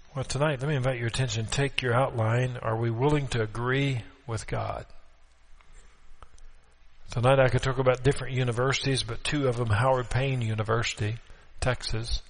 Well, tonight, let me invite your attention. Take your outline. Are we willing to agree with God? Tonight I could talk about different universities, but two of them, Howard Payne University, Texas.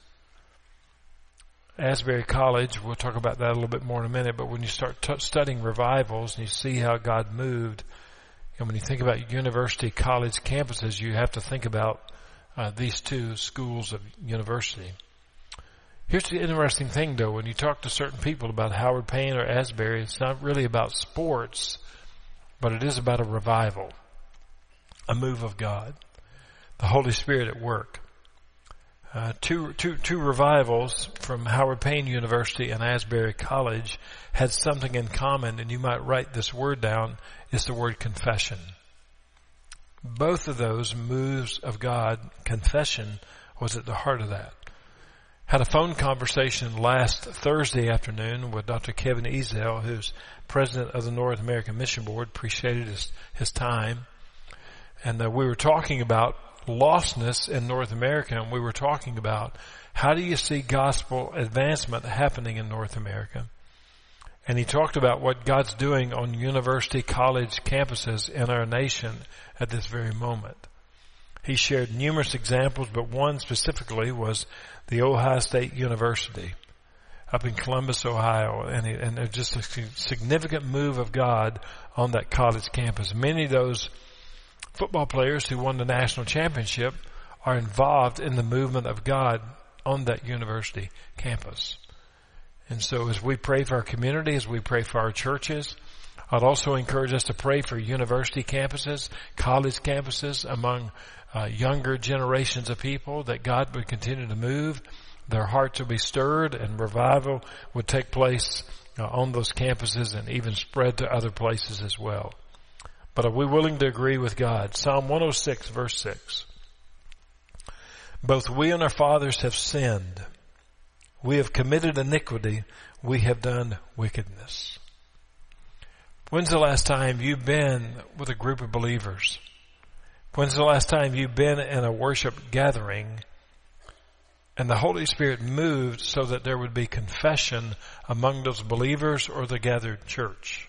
Asbury College, we'll talk about that a little bit more in a minute, but when you start studying revivals and you see how God moved, and when you think about university college campuses, you have to think about these two schools of university. Here's the interesting thing, though. When you talk to certain people about Howard Payne or Asbury, it's not really about sports, but it is about a revival, a move of God, the Holy Spirit at work. Two revivals from Howard Payne University and Asbury College had something in common, and you might write this word down. It's the word confession. Both of those moves of God, confession was at the heart of that. Had a phone conversation last Thursday afternoon with Dr. Kevin Ezel, who's president of the North American Mission Board. Appreciated his time. And we were talking about lostness in North America, and we were talking about how do you see gospel advancement happening in North America. And he talked about what God's doing on university college campuses in our nation at this very moment. He shared numerous examples, but one specifically was the Ohio State University up in Columbus, Ohio, and there's just a significant move of God on that college campus. Many of those football players who won the national championship are involved in the movement of God on that university campus. And so as we pray for our community, as we pray for our churches, I'd also encourage us to pray for university campuses, college campuses, among younger generations of people, that God would continue to move, their hearts would be stirred, and revival would take place on those campuses and even spread to other places as well. But are we willing to agree with God? Psalm 106, verse 6. Both we and our fathers have sinned. We have committed iniquity. We have done wickedness. When's the last time you've been with a group of believers? When's the last time you've been in a worship gathering and the Holy Spirit moved so that there would be confession among those believers or the gathered church?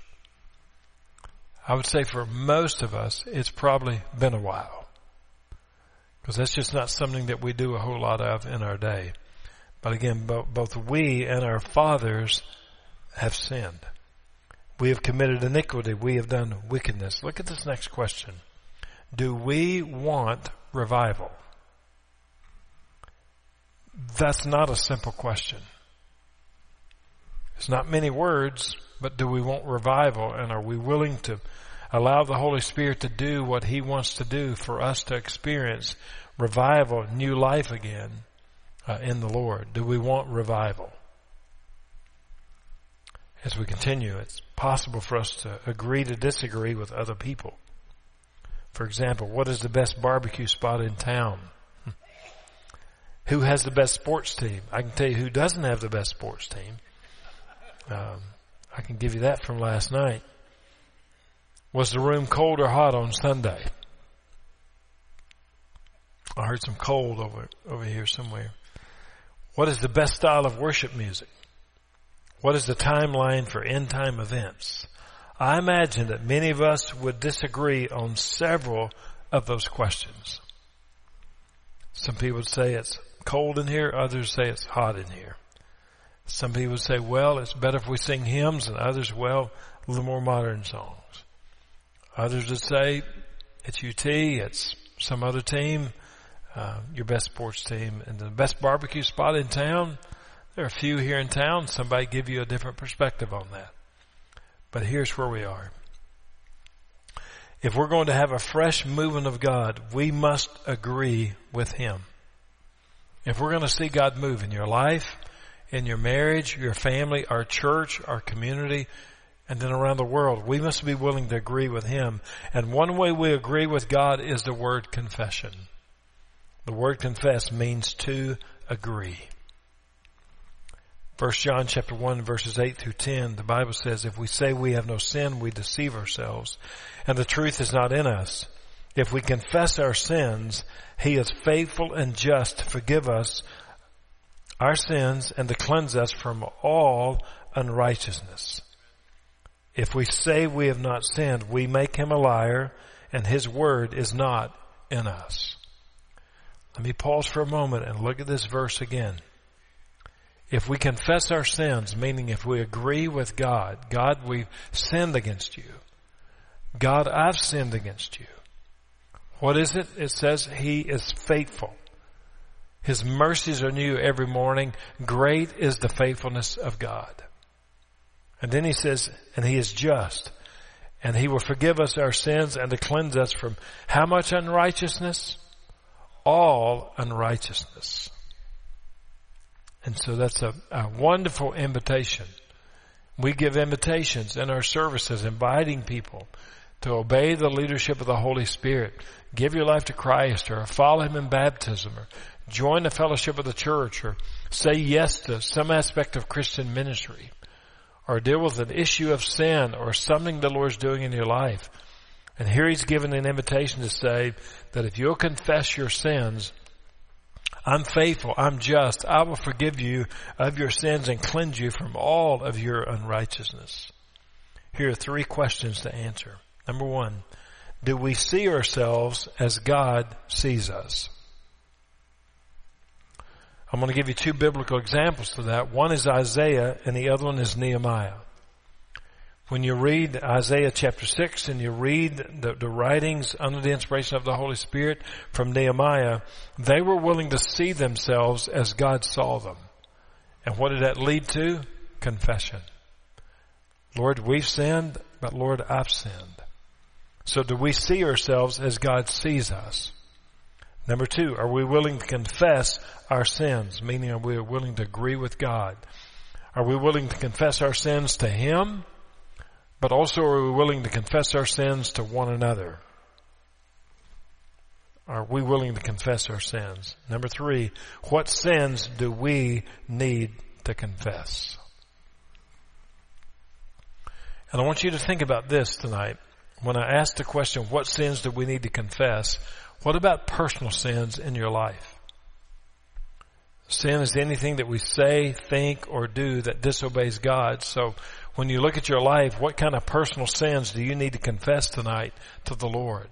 I would say for most of us, it's probably been a while, because that's just not something that we do a whole lot of in our day. But again, both we and our fathers have sinned. We have committed iniquity. We have done wickedness. Look at this next question. Do we want revival? That's not a simple question. It's not many words, but do we want revival? And are we willing to allow the Holy Spirit to do what He wants to do for us to experience revival, new life again in the Lord? Do we want revival? As we continue, it's possible for us to agree to disagree with other people. For example, what is the best barbecue spot in town? Who has the best sports team? I can tell you who doesn't have the best sports team. I can give you that from last night. Was the room cold or hot on Sunday? I heard some cold over here somewhere. What is the best style of worship music? What is the timeline for end-time events? I imagine that many of us would disagree on several of those questions. Some people would say it's cold in here. Others say it's hot in here. Some people would say, well, it's better if we sing hymns, and others, well, a little more modern songs. Others would say it's UT, it's some other team, your best sports team, and the best barbecue spot in town. There are a few here in town. Somebody give you a different perspective on that. But here's where we are. If we're going to have a fresh movement of God, we must agree with Him. If we're going to see God move in your life, in your marriage, your family, our church, our community, and then around the world, we must be willing to agree with Him. And one way we agree with God is the word confession. The word confess means to agree. 1 John chapter 1 verses 8 through 10, the Bible says, if we say we have no sin, we deceive ourselves, and the truth is not in us. If we confess our sins, He is faithful and just to forgive us our sins and to cleanse us from all unrighteousness. If we say we have not sinned, we make him a liar, and his word is not in us. Let me pause for a moment and look at this verse again. If we confess our sins, meaning if we agree with God, God, we've sinned against you. God, I've sinned against you. What is it? It says he is faithful. His mercies are new every morning. Great is the faithfulness of God. And then he says, and he is just, and he will forgive us our sins and to cleanse us from how much unrighteousness? All unrighteousness. And so that's a wonderful invitation. We give invitations in our services, inviting people to obey the leadership of the Holy Spirit, give your life to Christ, or follow him in baptism, or join the fellowship of the church, or say yes to some aspect of Christian ministry, or deal with an issue of sin or something the Lord's doing in your life. And here he's given an invitation to say that if you'll confess your sins, I'm faithful, I'm just, I will forgive you of your sins and cleanse you from all of your unrighteousness. Here are 3 questions to answer. Number 1, do we see ourselves as God sees us? I'm going to give you 2 biblical examples to that. One is Isaiah and the other one is Nehemiah. When you read Isaiah chapter 6 and you read the writings under the inspiration of the Holy Spirit from Nehemiah, they were willing to see themselves as God saw them. And what did that lead to? Confession. Lord, we've sinned, but Lord, I've sinned. So do we see ourselves as God sees us? Number 2, are we willing to confess our sins? Meaning, are we willing to agree with God? Are we willing to confess our sins to him? But also, are we willing to confess our sins to one another? Are we willing to confess our sins? Number 3, what sins do we need to confess? And I want you to think about this tonight. When I ask the question, what sins do we need to confess? What about personal sins in your life? Sin is anything that we say, think, or do that disobeys God. So when you look at your life, what kind of personal sins do you need to confess tonight to the Lord?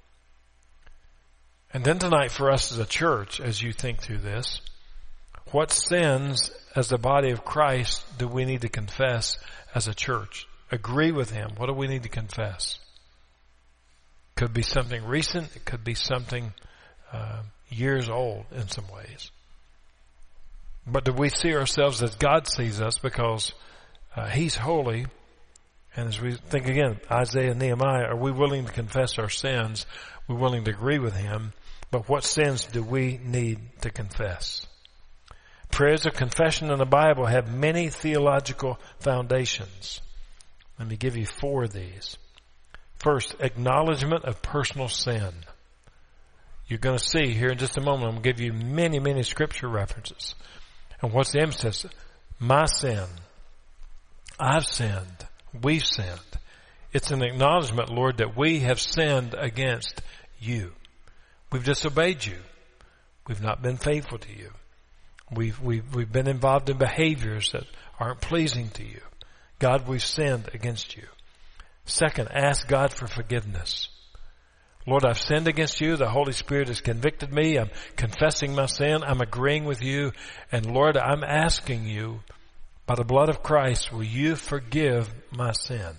And then tonight for us as a church, as you think through this, what sins as the body of Christ do we need to confess as a church? Agree with him. What do we need to confess? Could be something recent. It could be something years old in some ways. But do we see ourselves as God sees us? Because he's holy. And as we think again, Isaiah and Nehemiah, are we willing to confess our sins? We're willing to agree with him. But what sins do we need to confess? Prayers of confession in the Bible have many theological foundations. Let me give you 4 of these. First, acknowledgement of personal sin. You're going to see here in just a moment, I'm going to give you many, many scripture references. And what's the emphasis? My sin. I've sinned. We've sinned. It's an acknowledgement, Lord, that we have sinned against you. We've disobeyed you. We've not been faithful to you. We've been involved in behaviors that aren't pleasing to you. God, we've sinned against you. Second, ask God for forgiveness. Lord, I've sinned against you. The Holy Spirit has convicted me. I'm confessing my sin. I'm agreeing with you. And Lord, I'm asking you, by the blood of Christ, will you forgive my sin?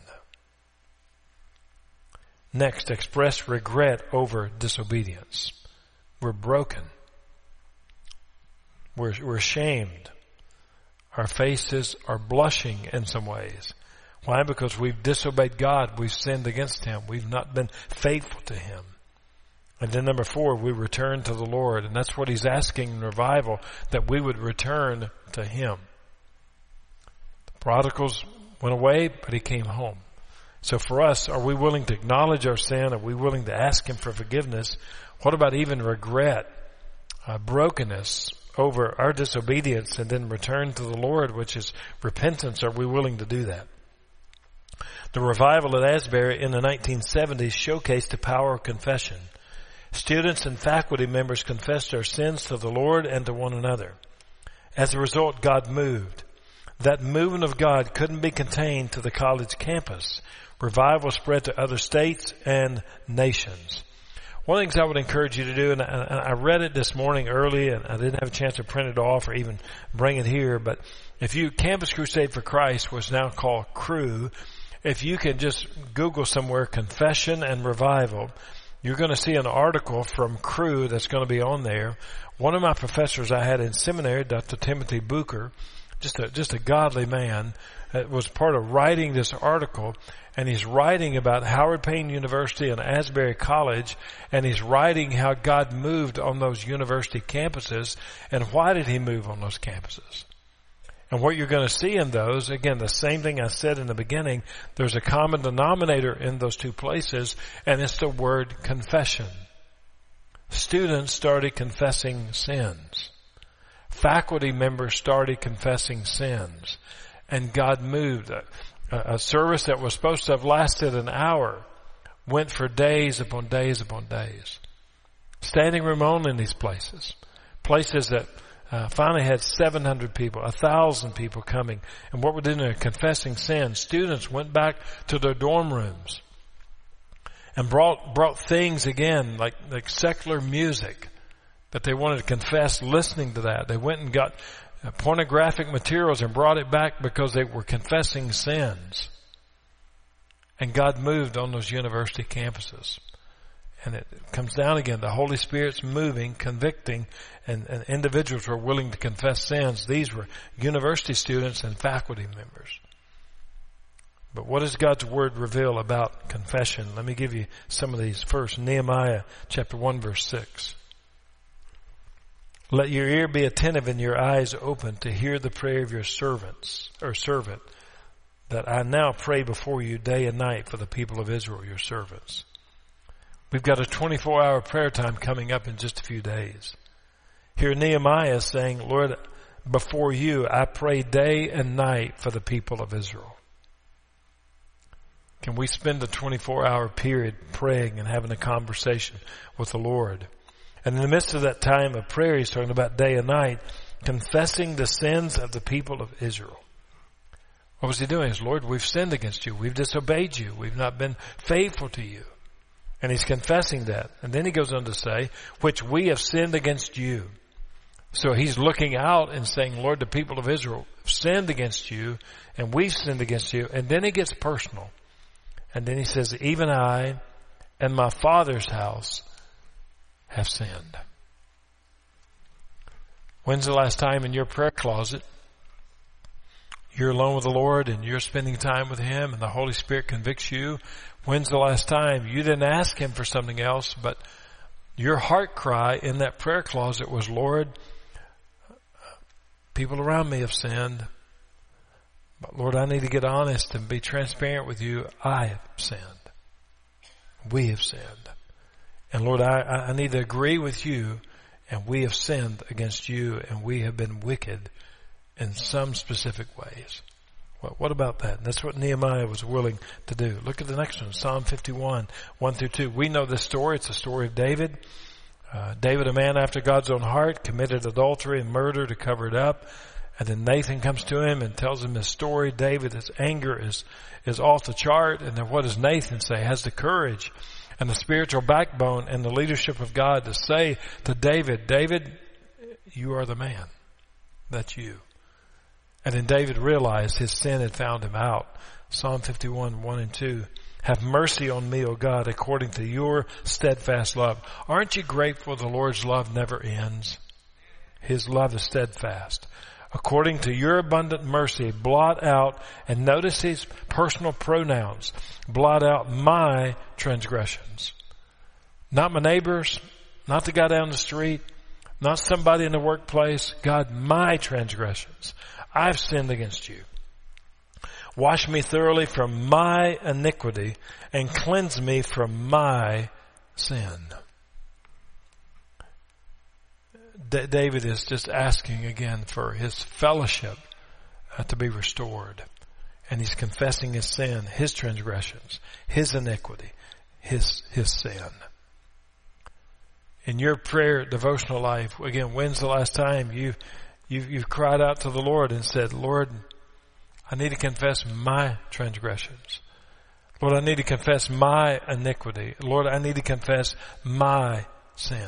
Next, express regret over disobedience. We're broken. We're ashamed. Our faces are blushing in some ways. Why? Because we've disobeyed God. We've sinned against him. We've not been faithful to him. And then number 4, we return to the Lord. And that's what he's asking in revival, that we would return to him. The prodigals went away, but he came home. So for us, are we willing to acknowledge our sin? Are we willing to ask him for forgiveness? What about even regret, brokenness over our disobedience, and then return to the Lord, which is repentance? Are we willing to do that? The revival at Asbury in the 1970s showcased the power of confession. Students and faculty members confessed their sins to the Lord and to one another. As a result, God moved. That movement of God couldn't be contained to the college campus. Revival spread to other states and nations. One of the things I would encourage you to do, and I read it this morning early, and I didn't have a chance to print it off or even bring it here, but if you, Campus Crusade for Christ was now called Cru, if you can just Google somewhere, confession and revival, you're going to see an article from Cru that's going to be on there. One of my professors I had in seminary, Dr. Timothy Booker, just a godly man, was part of writing this article, and he's writing about Howard Payne University and Asbury College, and he's writing how God moved on those university campuses, and why did he move on those campuses. And what you're going to see in those, again, the same thing I said in the beginning, there's a common denominator in those two places, and it's the word confession. Students started confessing sins. Faculty members started confessing sins. And God moved. A service that was supposed to have lasted an hour went for days upon days upon days. Standing room only in these places. Places that finally had 700 people, 1,000 people coming. And what we're doing, they're confessing sin. Students went back to their dorm rooms and brought things again, like secular music that they wanted to confess, listening to that. They went and got pornographic materials and brought it back because they were confessing sins. And God moved on those university campuses. And it comes down again. The Holy Spirit's moving, convicting, and individuals were willing to confess sins. These were university students and faculty members. But what does God's Word reveal about confession? Let me give you some of these. First, Nehemiah chapter 1, verse 6. Let your ear be attentive and your eyes open to hear the prayer of your servant, that I now pray before you day and night for the people of Israel, your servants. We've got a 24-hour prayer time coming up in just a few days. Here Nehemiah is saying, Lord, before you I pray day and night for the people of Israel. Can we spend a 24-hour period praying and having a conversation with the Lord? And in the midst of that time of prayer, he's talking about day and night, confessing the sins of the people of Israel. What was he doing? He said, Lord, we've sinned against you. We've disobeyed you. We've not been faithful to you. And he's confessing that. And then he goes on to say, which we have sinned against you. So he's looking out and saying, Lord, the people of Israel have sinned against you, and we've sinned against you. And then he gets personal. And then he says, even I and my Father's house have sinned. When's the last time in your prayer closet you're alone with the Lord and you're spending time with Him and the Holy Spirit convicts you? When's the last time you didn't ask Him for something else, but your heart cry in that prayer closet was, Lord, people around me have sinned, but Lord, I need to get honest and be transparent with you. I have sinned. We have sinned. And Lord, I need to agree with you, and we have sinned against you, and we have been wicked in some specific ways. Well, what about that? And that's what Nehemiah was willing to do. Look at the next one, Psalm 51, 1 through 2. We know this story. It's the story of David. David, a man after God's own heart, committed adultery and murder to cover it up. And then Nathan comes to him and tells him his story. David, his anger is off the chart. And then what does Nathan say? Has the courage and the spiritual backbone and the leadership of God to say to David, David, you are the man. That's you. And then David realized his sin had found him out. Psalm 51, 1 and 2. Have mercy on me, O God, according to your steadfast love. Aren't you grateful the Lord's love never ends? His love is steadfast. According to your abundant mercy, blot out, and notice his personal pronouns, blot out my transgressions. Not my neighbors, not the guy down the street, not somebody in the workplace. God, my transgressions. I've sinned against you. Wash me thoroughly from my iniquity and cleanse me from my sin. David is just asking again for his fellowship to be restored. And he's confessing his sin, his transgressions, his iniquity, his sin. In your prayer devotional life, again, when's the last time You've cried out to the Lord and said, Lord, I need to confess my transgressions. Lord, I need to confess my iniquity. Lord, I need to confess my sins.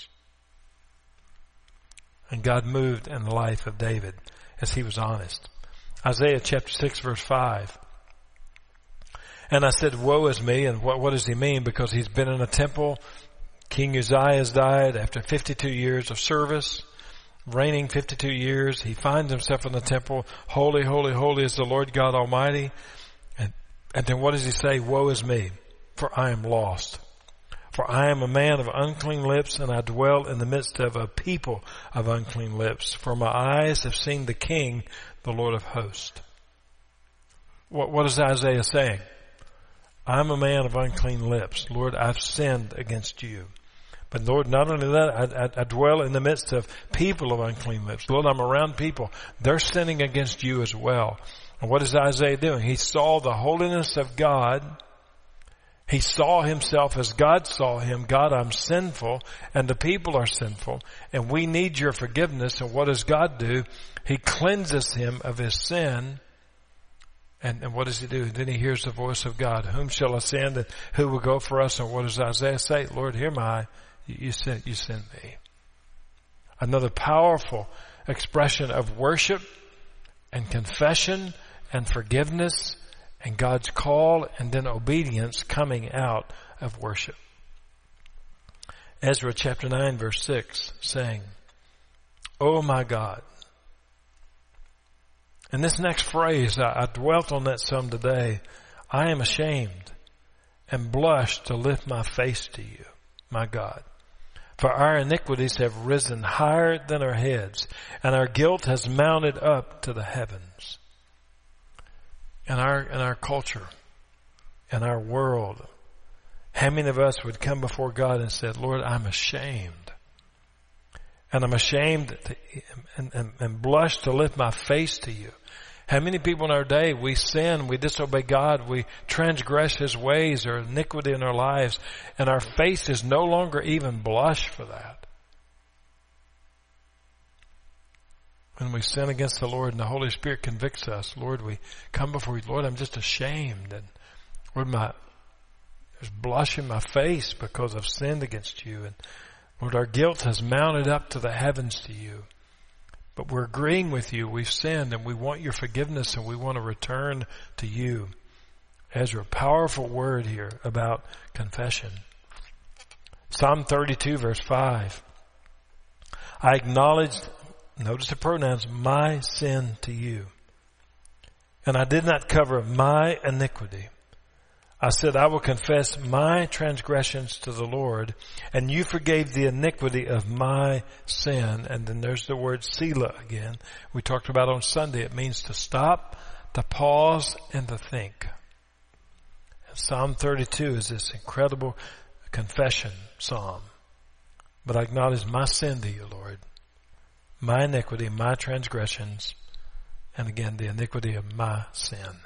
And God moved in the life of David as he was honest. Isaiah chapter 6 verse 5. And I said, woe is me. And what does he mean? Because he's been in a temple. King Uzziah has died after 52 years of service, reigning 52 years. He finds himself in the temple. Holy, holy, holy is the Lord God Almighty. And then what does he say? Woe is me, for I am lost. For I am a man of unclean lips, and I dwell in the midst of a people of unclean lips. For my eyes have seen the King, the Lord of hosts. What is Isaiah saying? I'm a man of unclean lips. Lord, I've sinned against you. But Lord, not only that, I dwell in the midst of people of unclean lips. Lord, I'm around people. They're sinning against you as well. And what is Isaiah doing? He saw the holiness of God. He saw himself as God saw him. God, I'm sinful, and the people are sinful, and we need your forgiveness. And what does God do? He cleanses him of his sin. And what does he do? Then he hears the voice of God. Whom shall I send, and who will go for us? And what does Isaiah say? Lord, here am I. You sent me. Another powerful expression of worship and confession and forgiveness and God's call and then obedience coming out of worship. Ezra chapter 9 verse 6 saying, oh my God. And this next phrase, I dwelt on that some today. I am ashamed and blush to lift my face to you, my God. For our iniquities have risen higher than our heads, and our guilt has mounted up to the heavens. In our culture, in our world, how many of us would come before God and said, Lord, I'm ashamed. And I'm ashamed and blush to lift my face to you. How many people in our day, we sin, we disobey God, we transgress his ways or iniquity in our lives, and our faces no longer even blush for that. When we sin against the Lord and the Holy Spirit convicts us, Lord, we come before you, Lord, I'm just ashamed. And Lord, there's blush in my face because I've sinned against you. And Lord, our guilt has mounted up to the heavens to you. But we're agreeing with you. We've sinned and we want your forgiveness and we want to return to you. Ezra, powerful word here about confession. Psalm 32 verse 5. I acknowledged, notice the pronouns, my sin to you. And I did not cover my iniquity. I said, I will confess my transgressions to the Lord, and you forgave the iniquity of my sin. And then there's the word Selah again. We talked about on Sunday. It means to stop, to pause, and to think. And Psalm 32 is this incredible confession psalm. But I acknowledge my sin to you, Lord, my iniquity, my transgressions, and again, the iniquity of my sin.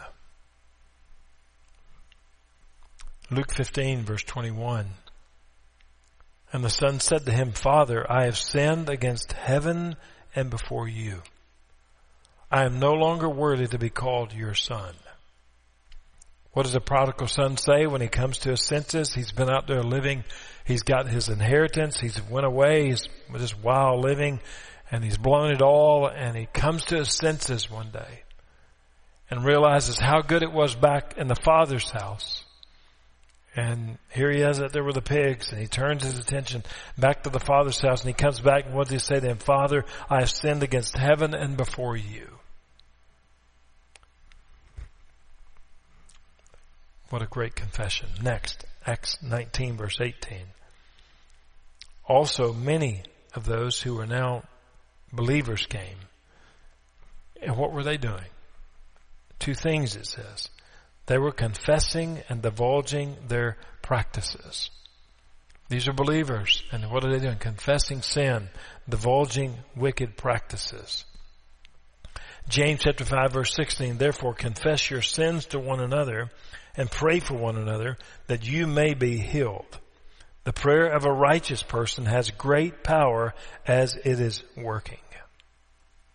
Luke 15 verse 21. And the son said to him, Father, I have sinned against heaven and before you. I am no longer worthy to be called your son. What does the prodigal son say when he comes to his senses? He's been out there living. He's got his inheritance. He's went away. He's just wild living and he's blown it all. And he comes to his senses one day and realizes how good it was back in the father's house. And here he is out there with the pigs, and he turns his attention back to the Father's house, and he comes back, and what does he say to him? Father, I have sinned against heaven and before you. What a great confession. Next, Acts 19, verse 18. Also, many of those who are now believers came. And what were they doing? Two things, it says. They were confessing and divulging their practices. These are believers. And what are they doing? Confessing sin, divulging wicked practices. James chapter 5 verse 16, therefore confess your sins to one another and pray for one another that you may be healed. The prayer of a righteous person has great power as it is working.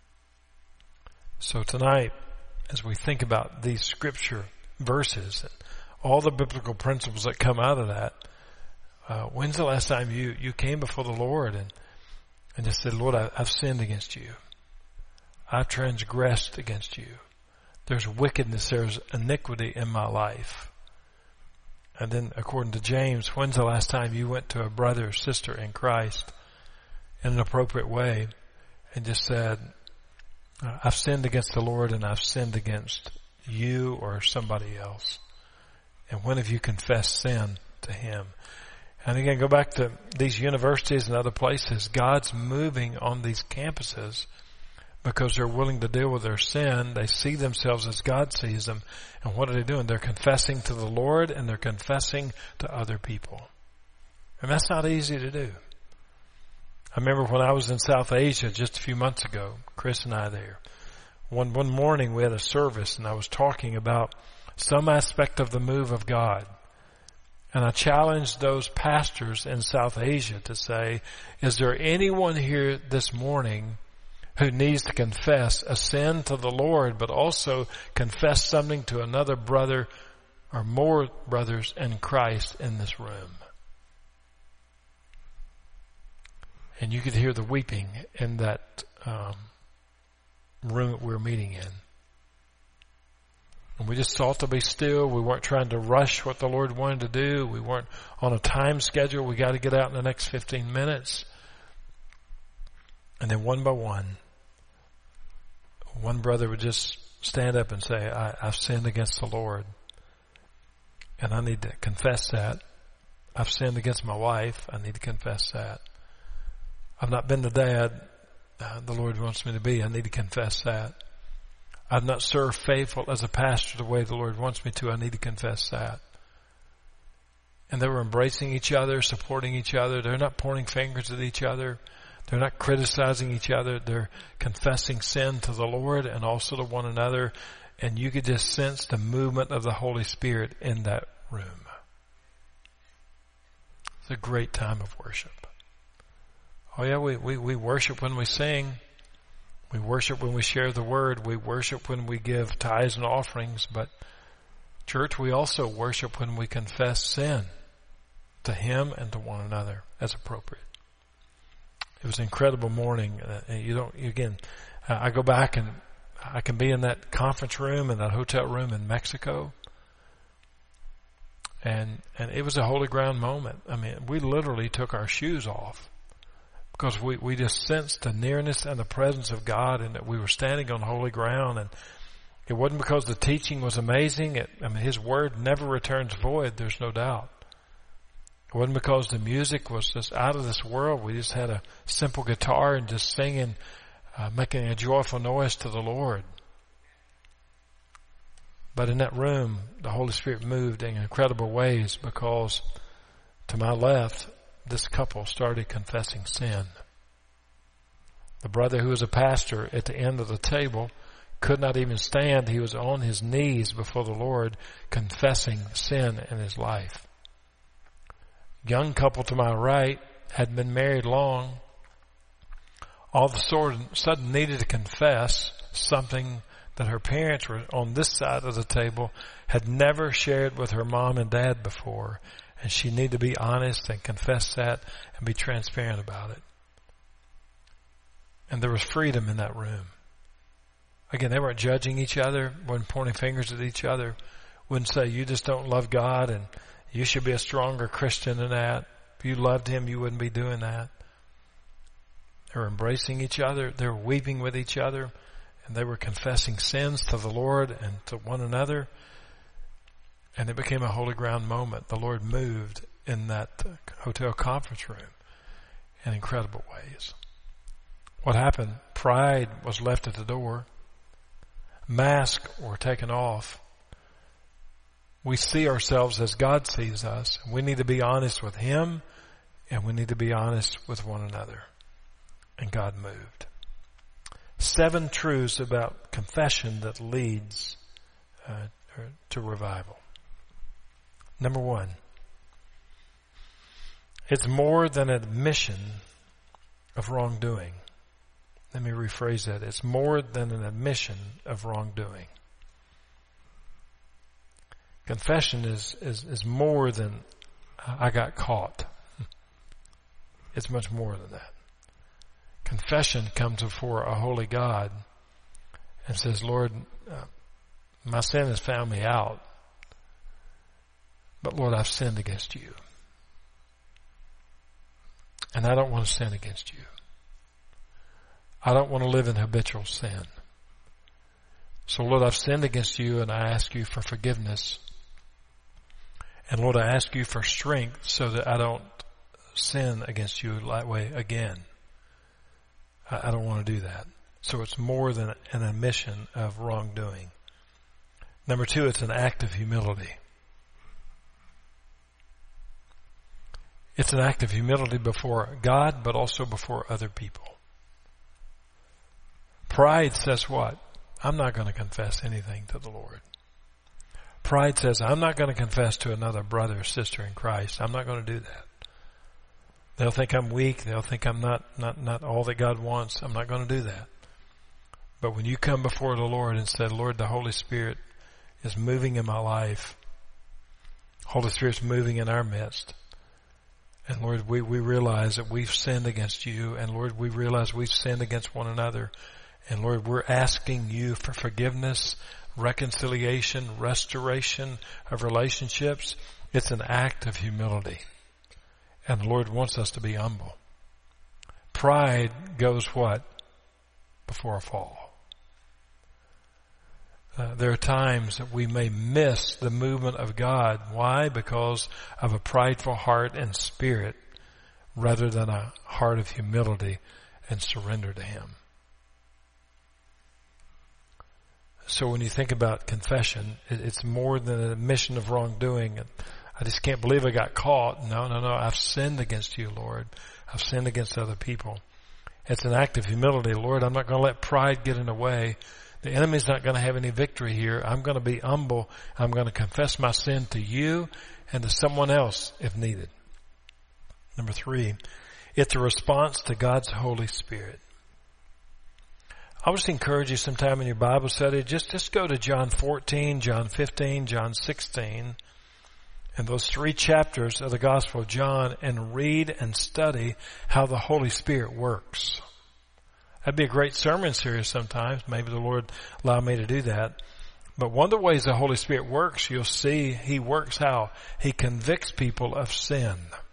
So tonight, as we think about these scripture verses and all the biblical principles that come out of that, when's the last time you came before the Lord and just said, Lord, I've sinned against you. I've transgressed against you. There's wickedness, there's iniquity in my life. And then according to James, when's the last time you went to a brother or sister in Christ in an appropriate way and just said, I've sinned against the Lord and I've sinned against you or somebody else. And when have you confessed sin to Him? And again, go back to these universities and other places. God's moving on these campuses because they're willing to deal with their sin. They see themselves as God sees them. And what are they doing? They're confessing to the Lord and they're confessing to other people. And that's not easy to do. I remember when I was in South Asia just a few months ago, Chris and I there. One morning we had a service and I was talking about some aspect of the move of God. And I challenged those pastors in South Asia to say, is there anyone here this morning who needs to confess a sin to the Lord, but also confess something to another brother or more brothers in Christ in this room? And you could hear the weeping in that room that we were meeting in. And we just sought to be still. We weren't trying to rush what the Lord wanted to do. We weren't on a time schedule. We got to get out in the next 15 minutes. And then one by one brother would just stand up and say, I've sinned against the Lord. And I need to confess that. I've sinned against my wife. I need to confess that. I've not been the dad the Lord wants me to be. I need to confess that. I've not served faithful as a pastor the way the Lord wants me to. I need to confess that. And they were embracing each other, supporting each other. They're not pointing fingers at each other. They're not criticizing each other. They're confessing sin to the Lord and also to one another. And you could just sense the movement of the Holy Spirit in that room. It's a great time of worship. Oh yeah, we worship when we sing. We worship when we share the word. We worship when we give tithes and offerings. But church, we also worship when we confess sin to Him and to one another as appropriate. It was an incredible morning. I go back and I can be in that conference room, in that hotel room in Mexico. And it was a holy ground moment. I mean, we literally took our shoes off. Because we just sensed the nearness and the presence of God and that we were standing on holy ground. And it wasn't because the teaching was amazing. His word never returns void, there's no doubt. It wasn't because the music was just out of this world. We just had a simple guitar and just singing, making a joyful noise to the Lord. But in that room, the Holy Spirit moved in incredible ways because to my left, this couple started confessing sin. The brother who was a pastor at the end of the table could not even stand. He was on his knees before the Lord confessing sin in his life. Young couple to my right hadn't been married long. All of a sudden needed to confess something that her parents were on this side of the table had never shared with her mom and dad before. And she needed to be honest and confess that and be transparent about it. And there was freedom in that room. Again, they weren't judging each other, weren't pointing fingers at each other, wouldn't say, you just don't love God and you should be a stronger Christian than that. If you loved Him, you wouldn't be doing that. They were embracing each other. They were weeping with each other. And they were confessing sins to the Lord and to one another. And it became a holy ground moment. The Lord moved in that hotel conference room in incredible ways. What happened? Pride was left at the door. Masks were taken off. We see ourselves as God sees us. We need to be honest with Him and we need to be honest with one another. And God moved. 7 truths about confession that leads to revival. Number 1, it's more than an admission of wrongdoing. Let me rephrase that. It's more than an admission of wrongdoing. Confession is more than I got caught. It's much more than that. Confession comes before a holy God and says, Lord, my sin has found me out. But Lord, I've sinned against you. And I don't want to sin against you. I don't want to live in habitual sin. So Lord, I've sinned against you and I ask you for forgiveness. And Lord, I ask you for strength so that I don't sin against you that way again. I don't want to do that. So it's more than an admission of wrongdoing. Number 2, it's an act of humility. It's an act of humility before God, but also before other people. Pride says what? I'm not going to confess anything to the Lord. Pride says, I'm not going to confess to another brother or sister in Christ. I'm not going to do that. They'll think I'm weak. They'll think I'm not all that God wants. I'm not going to do that. But when you come before the Lord and say, Lord, the Holy Spirit is moving in my life. Holy Spirit's moving in our midst. And Lord, we realize that we've sinned against you. And Lord, we realize we've sinned against one another. And Lord, we're asking you for forgiveness, reconciliation, restoration of relationships. It's an act of humility. And the Lord wants us to be humble. Pride goes what? Before a fall. There are times that we may miss the movement of God. Why? Because of a prideful heart and spirit rather than a heart of humility and surrender to Him. So when you think about confession, it's more than an admission of wrongdoing. I just can't believe I got caught. No. I've sinned against you, Lord. I've sinned against other people. It's an act of humility. Lord, I'm not going to let pride get in the way. The enemy's not going to have any victory here. I'm going to be humble. I'm going to confess my sin to you and to someone else if needed. Number 3, it's a response to God's Holy Spirit. I would just encourage you sometime in your Bible study, just go to John 14, John 15, John 16, and those 3 chapters of the Gospel of John, and read and study how the Holy Spirit works. That'd be a great sermon series sometimes. Maybe the Lord allow me to do that. But one of the ways the Holy Spirit works, you'll see He works how? He convicts people of sin.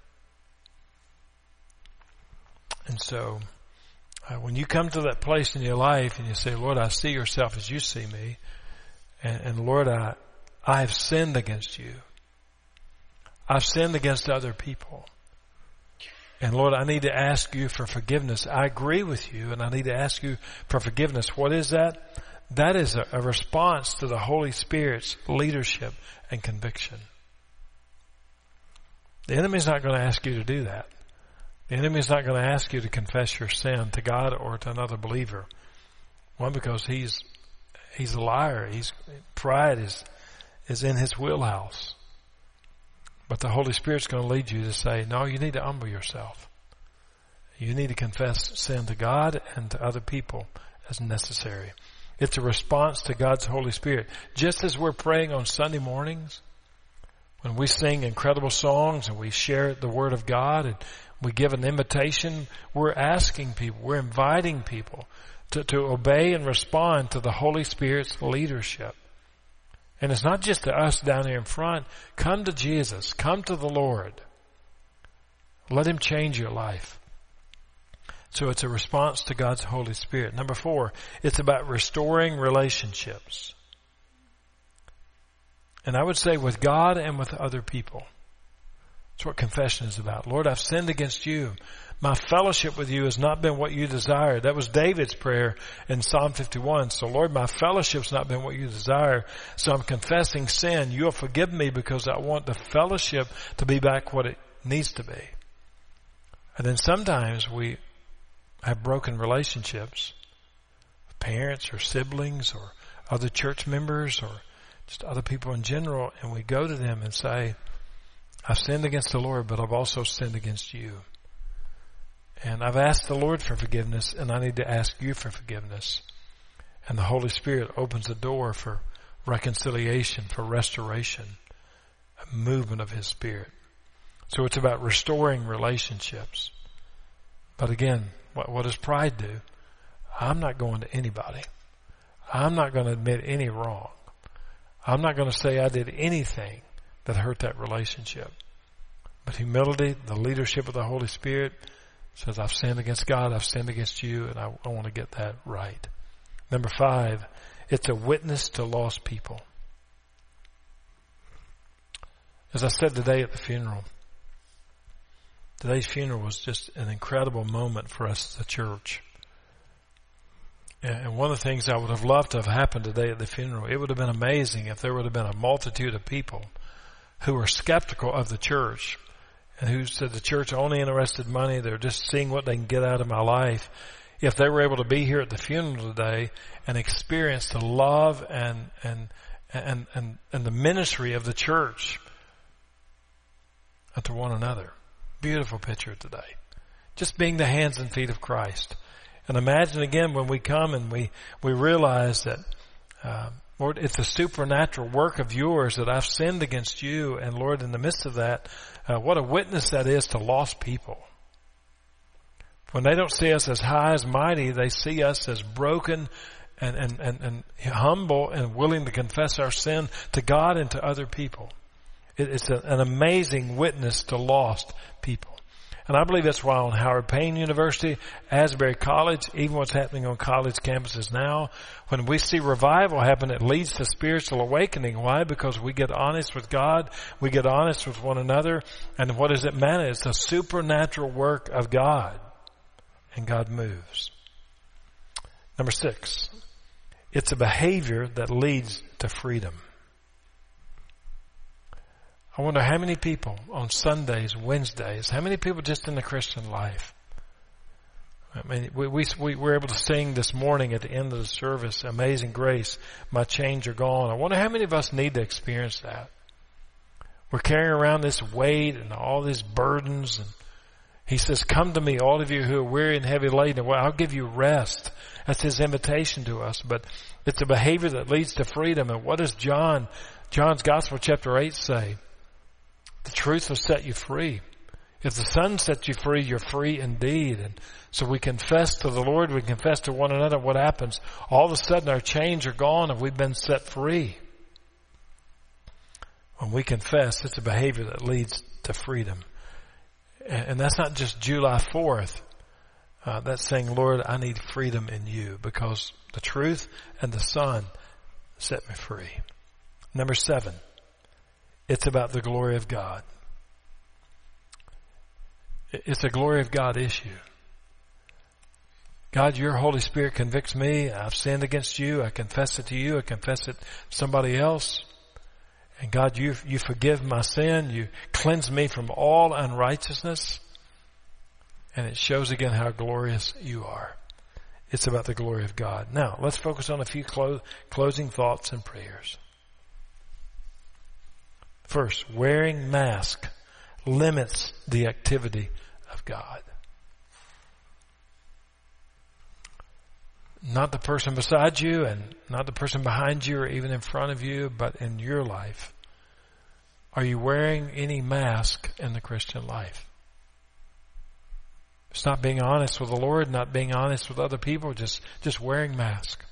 And so, when you come to that place in your life and you say, Lord, I see yourself as you see me. And Lord, I have sinned against you. I've sinned against other people. And Lord, I need to ask you for forgiveness. I agree with you and I need to ask you for forgiveness. What is that? That is a response to the Holy Spirit's leadership and conviction. The enemy's not going to ask you to do that. The enemy's not going to ask you to confess your sin to God or to another believer. One, because he's a liar. Pride is in his wheelhouse. But the Holy Spirit's going to lead you to say, no, you need to humble yourself. You need to confess sin to God and to other people as necessary. It's a response to God's Holy Spirit. Just as we're praying on Sunday mornings, when we sing incredible songs and we share the Word of God and we give an invitation, we're asking people, we're inviting people to obey and respond to the Holy Spirit's leadership. And it's not just to us down here in front. Come to Jesus. Come to the Lord. Let Him change your life. So it's a response to God's Holy Spirit. Number 4, it's about restoring relationships. And I would say with God and with other people. That's what confession is about. Lord, I've sinned against you. My fellowship with you has not been what you desired. That was David's prayer in Psalm 51. So Lord, my fellowship's not been what you desire. So I'm confessing sin. You'll forgive me because I want the fellowship to be back what it needs to be. And then sometimes we have broken relationships with parents or siblings or other church members or just other people in general. And we go to them and say, I've sinned against the Lord, but I've also sinned against you. And I've asked the Lord for forgiveness, and I need to ask you for forgiveness. And the Holy Spirit opens the door for reconciliation, for restoration, a movement of His Spirit. So it's about restoring relationships. But again, what does pride do? I'm not going to anybody. I'm not going to admit any wrong. I'm not going to say I did anything that hurt that relationship. But humility, the leadership of the Holy Spirit, says I've sinned against God, I've sinned against you, and I want to get that right. Number 5, it's a witness to lost people. As I said today at the funeral, today's funeral was just an incredible moment for us as a church. And one of the things I would have loved to have happened today at the funeral, it would have been amazing if there would have been a multitude of people who were skeptical of the church and who said the church only interested in money, they're just seeing what they can get out of my life. If they were able to be here at the funeral today and experience the love and the ministry of the church unto one another. Beautiful picture today. Just being the hands and feet of Christ. And imagine again when we come and we realize that, Lord, it's a supernatural work of yours that I've sinned against you. And Lord, in the midst of that, what a witness that is to lost people. When they don't see us as high as mighty, they see us as broken and humble and willing to confess our sin to God and to other people. It's an amazing witness to lost people. And I believe that's why on Howard Payne University, Asbury College, even what's happening on college campuses now, when we see revival happen, it leads to spiritual awakening. Why? Because we get honest with God, we get honest with one another, and what does it matter? It's the supernatural work of God, and God moves. Number 6, it's a behavior that leads to freedom. I wonder how many people on Sundays, Wednesdays, how many people just in the Christian life? I mean, we were able to sing this morning at the end of the service, Amazing Grace, my chains are gone. I wonder how many of us need to experience that. We're carrying around this weight and all these burdens. And He says, come to me, all of you who are weary and heavy laden. Well, I'll give you rest. That's His invitation to us. But it's a behavior that leads to freedom. And what does John's Gospel chapter 8 say? The truth will set you free. If the Son sets you free, you're free indeed. And so we confess to the Lord, we confess to one another. What happens? All of a sudden our chains are gone and we've been set free. When we confess, it's a behavior that leads to freedom. And that's not just July 4th. That's saying, Lord, I need freedom in you because the truth and the Son set me free. Number 7. It's about the glory of God. It's a glory of God issue. God, your Holy Spirit convicts me. I've sinned against you. I confess it to you. I confess it to somebody else. And God, you forgive my sin. You cleanse me from all unrighteousness. And it shows again how glorious you are. It's about the glory of God. Now, let's focus on a few closing thoughts and prayers. First, wearing mask limits the activity of God. Not the person beside you and not the person behind you or even in front of you, but in your life. Are you wearing any mask in the Christian life? It's not being honest with the Lord, not being honest with other people, just wearing mask.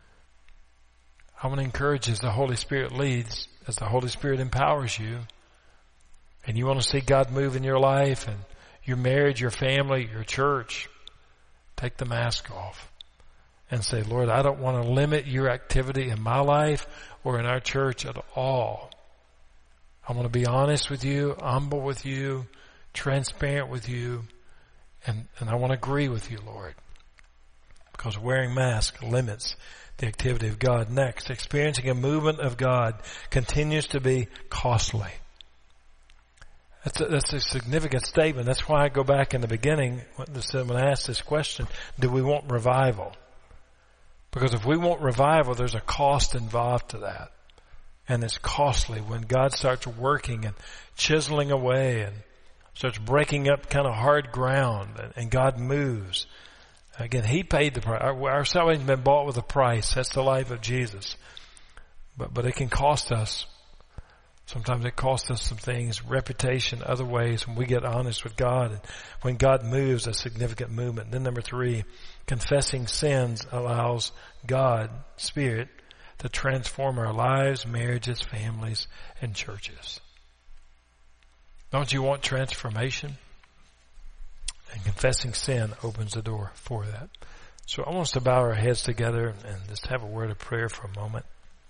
I want to encourage you as the Holy Spirit leads, as the Holy Spirit empowers you, and you want to see God move in your life and your marriage, your family, your church, take the mask off and say, Lord, I don't want to limit your activity in my life or in our church at all. I want to be honest with you, humble with you, transparent with you, and I want to agree with you, Lord, because wearing mask limits the activity of God. Next, experiencing a movement of God continues to be costly. That's a significant statement. That's why I go back in the beginning when I asked this question, do we want revival? Because if we want revival, there's a cost involved to that. And it's costly when God starts working and chiseling away and starts breaking up kind of hard ground, and God moves. Again, He paid the price. Our salvation has been bought with a price. That's the life of Jesus. But it can cost us. Sometimes it costs us some things, reputation, other ways, when we get honest with God. And when God moves, a significant movement. Then number 3, confessing sins allows God, Spirit, to transform our lives, marriages, families, and churches. Don't you want transformation? And confessing sin opens the door for that. So I want us to bow our heads together and just have a word of prayer for a moment.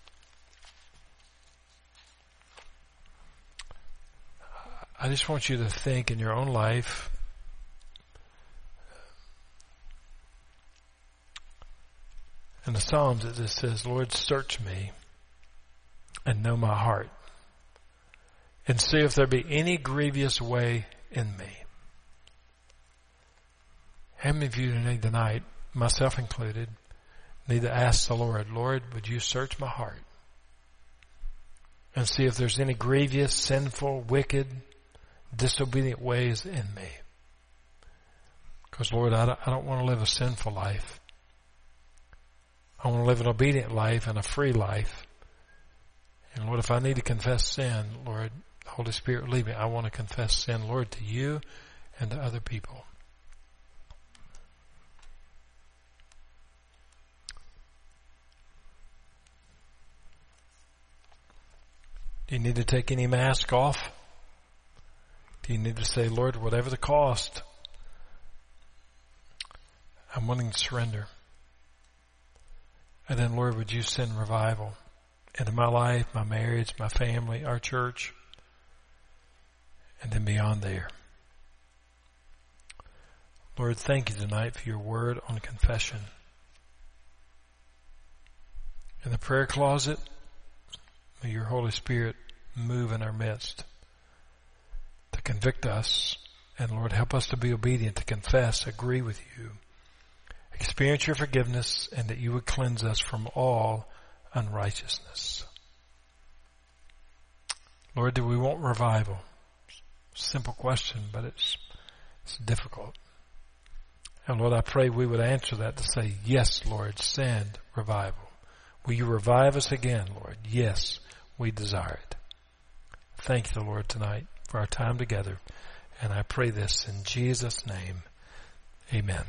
I just want you to think in your own life, in the Psalms it just says, Lord, search me and know my heart, and see if there be any grievous way in me. How many of you tonight, myself included, need to ask the Lord, Lord, would you search my heart and see if there's any grievous, sinful, wicked, disobedient ways in me? Because, Lord, I don't want to live a sinful life. I want to live an obedient life and a free life. And, Lord, if I need to confess sin, Lord, Holy Spirit, lead me. I want to confess sin, Lord, to you and to other people. Do you need to take any mask off? Do you need to say, Lord, whatever the cost, I'm willing to surrender. And then, Lord, would you send revival into my life, my marriage, my family, our church, and then beyond there. Lord, thank you tonight for your word on confession. In the prayer closet, may your Holy Spirit move in our midst to convict us. And Lord, help us to be obedient, to confess, agree with you, experience your forgiveness, and that you would cleanse us from all unrighteousness. Lord, do we want revival? Simple question, but it's difficult. And Lord, I pray we would answer that to say, yes, Lord, send revival. Will you revive us again, Lord? Yes, we desire it. Thank you, Lord, tonight for our time together. And I pray this in Jesus' name. Amen.